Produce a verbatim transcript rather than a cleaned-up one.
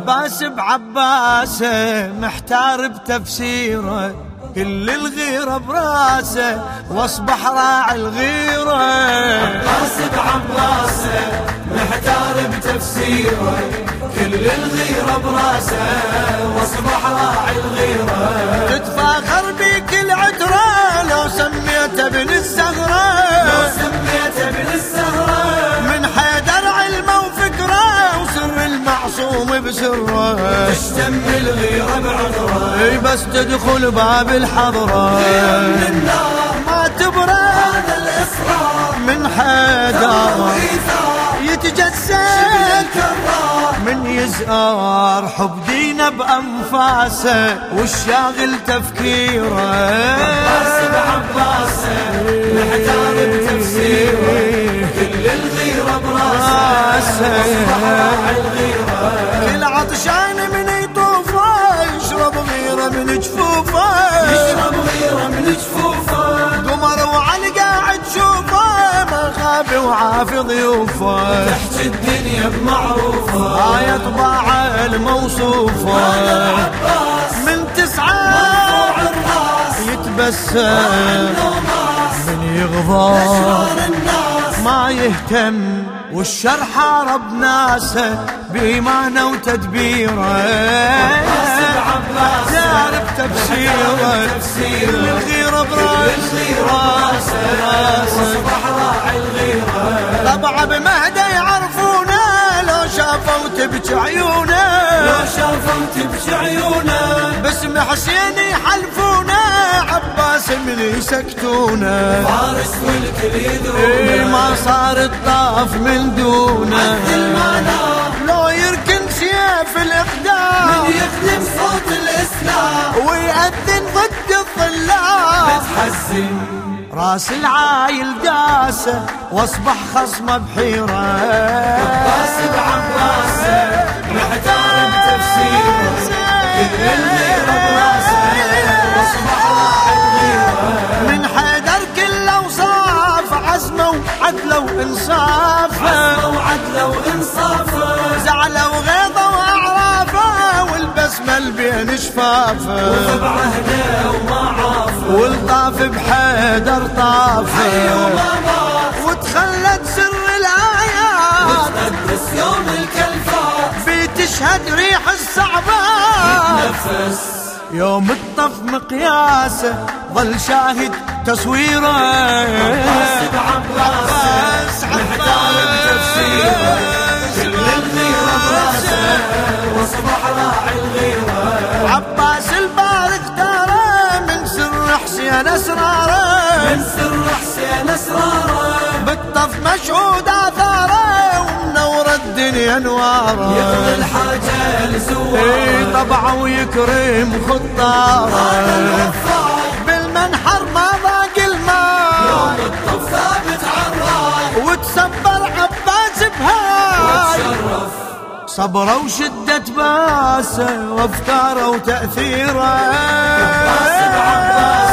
عباس بعباسه محتار بتفسيره، كل الغيرة براسه واصبح راعي الغيرة. عباس بعباسه محتار بتفسيره، كل الغيرة براسه واصبح راعي الغيرة. تتفاخر بيك العترة لو سميته ابن الزهرة، لو سميته ابن الزهرة، من حيدر علمه وفكره وسر المعصوم بسره. تشتم الغيرة بعذره، اي بس تدخل باب الحضرة غيرة من النار ما تبرى هذا الإصرار، من حيدر يتجسد من يزار حب دينه بأنفاسه والشاغل تفكيره. عباس بعباسه محتار بتفسيره، كل الغيرة براسه واصبح راعي الغيرة. كل عطشان من يطوفه يشرب غيره من جفوفه، يشرب غيرة من جفوفه. قمر وعلى قاعد شوفه ما خاب وعافي ضيوفه. تحت الدنيا بمعروفه آية طباعه الموصوفه. من تسعة مرفوع الراس يتبسم من يغضب ما يهتم، والشر حارب ناسه بإيمانه وتدبيره. تعرف تفسيره الغيرة براسه واصبح راعي الغيرة. طبعا بمهده يعرفونه لو شافوا تبكي عيونه، لو شافوا تبكي عيونه. باسم حسين يحلفونه عباس من يسكتونه. فارس والكل يدرونه، إيه ما صار الطاف من دونه. مثل ما نار لو يركن سيف الإقدام من يخدم صوت الإسلام ويأذن ضد الظلام. بتحزن راس العايل داسه واصبح خصمه بحيره. عباس بعباسه محتار بتفسيره، كل الغيرة براسه واصبح راعي الغيرة. من حيدر كل اوصاف عزمه وعدله وانصافه، عزمه وعدله وانصافه. زعله وغيظه واعرافه والبسمه بين شفافه. وبعهده وما عافه، والطاف بحيدر طافه وتخلت سر الايات وتقدس يوم الكلفات بتشهد ريح الصعبات. نفس يوم الطف مقياسه ظل شاهد تصويره. عباس بعباسه محتار بتفسيره، كل الغيرة براسه واصبح راعي الغيرة. عباس البار اختاره من سر حسين اسراره، من سر حسين اسراره. بالطف مشهود اثاره ومنور الدنيا انواره. يقضي الحاجة لزواره، اي طبعه ويكرم خطاره. بالمنحر ما ضاق الماء يوم الطف ثابت عالراي وتسبر عباس بهاي. وتشرف صبره وشدة باسه وافكاره وتأثيره. عباس بعباسه